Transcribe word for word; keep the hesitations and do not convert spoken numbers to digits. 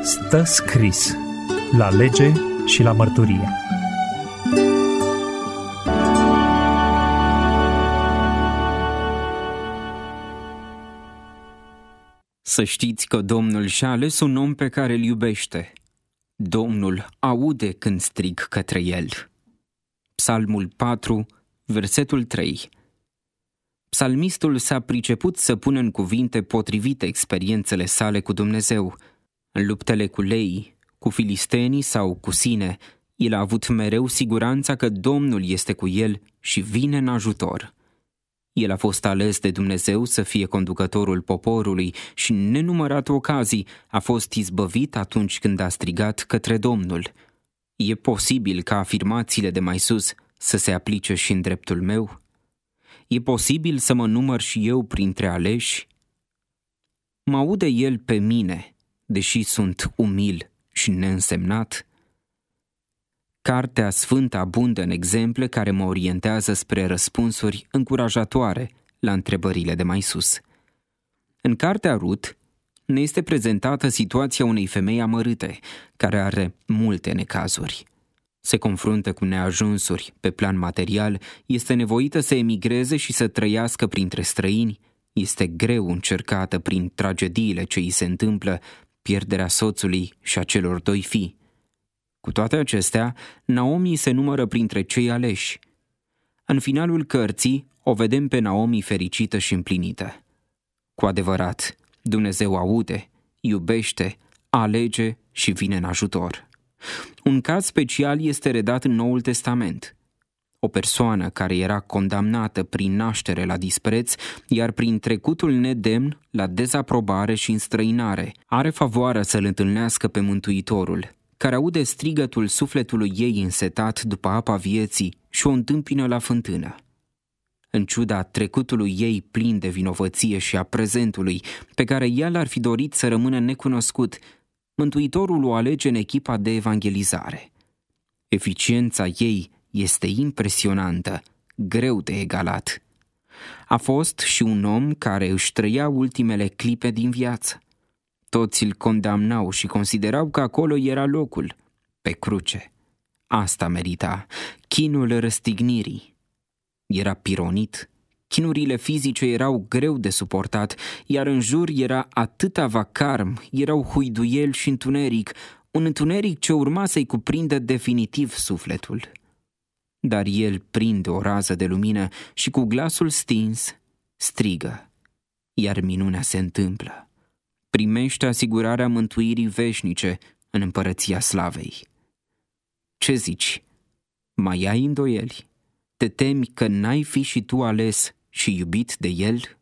Stă scris la lege și la mărturie. Să știți că Domnul și-a ales un om pe care îl iubește. Domnul aude când strig către el. Psalmul patru, versetul trei. Psalmistul s-a priceput să pună în cuvinte potrivite experiențele sale cu Dumnezeu. În luptele cu lei, cu filistenii sau cu sine, el a avut mereu siguranța că Domnul este cu el și vine în ajutor. El a fost ales de Dumnezeu să fie conducătorul poporului și în nenumărate ocazii a fost izbăvit atunci când a strigat către Domnul. E posibil ca afirmațiile de mai sus să se aplice și în dreptul meu? E posibil să mă număr și eu printre aleși? Mă aude el pe mine, deși sunt umil și neînsemnat? Cartea Sfântă abundă în exemple care mă orientează spre răspunsuri încurajatoare la întrebările de mai sus. În cartea Rut ne este prezentată situația unei femei amărâte, care are multe necazuri. Se confruntă cu neajunsuri pe plan material, este nevoită să emigreze și să trăiască printre străini, este greu încercată prin tragediile ce îi se întâmplă, pierderea soțului și a celor doi fii. Cu toate acestea, Naomi se numără printre cei aleși. În finalul cărții o vedem pe Naomi fericită și împlinită. Cu adevărat, Dumnezeu aude, iubește, alege și vine în ajutor. Un caz special este redat în Noul Testament. O persoană care era condamnată prin naștere la dispreț, iar prin trecutul nedemn la dezaprobare și înstrăinare, are favoarea să-L întâlnească pe Mântuitorul, care aude strigătul sufletului ei însetat după apa vieții și o întâmpină la fântână. În ciuda trecutului ei plin de vinovăție și a prezentului, pe care el ar fi dorit să rămână necunoscut, Mântuitorul o alege în echipa de evangelizare. Eficiența ei este impresionantă, greu de egalat. A fost și un om care își trăia ultimele clipe din viață. Toți îl condamnau și considerau că acolo era locul, pe cruce. Asta merita, chinul răstignirii. Era pironit, chinurile fizice erau greu de suportat, iar în jur era atâta vacarm, erau huiduieli și întuneric, un întuneric ce urma să-i cuprindă definitiv sufletul. Dar el prinde o rază de lumină și cu glasul stins strigă, iar minunea se întâmplă. Primește asigurarea mântuirii veșnice în împărăția slavei. Ce zici? Mai ai îndoieli? Te temi că n-ai fi și tu ales și iubit de el?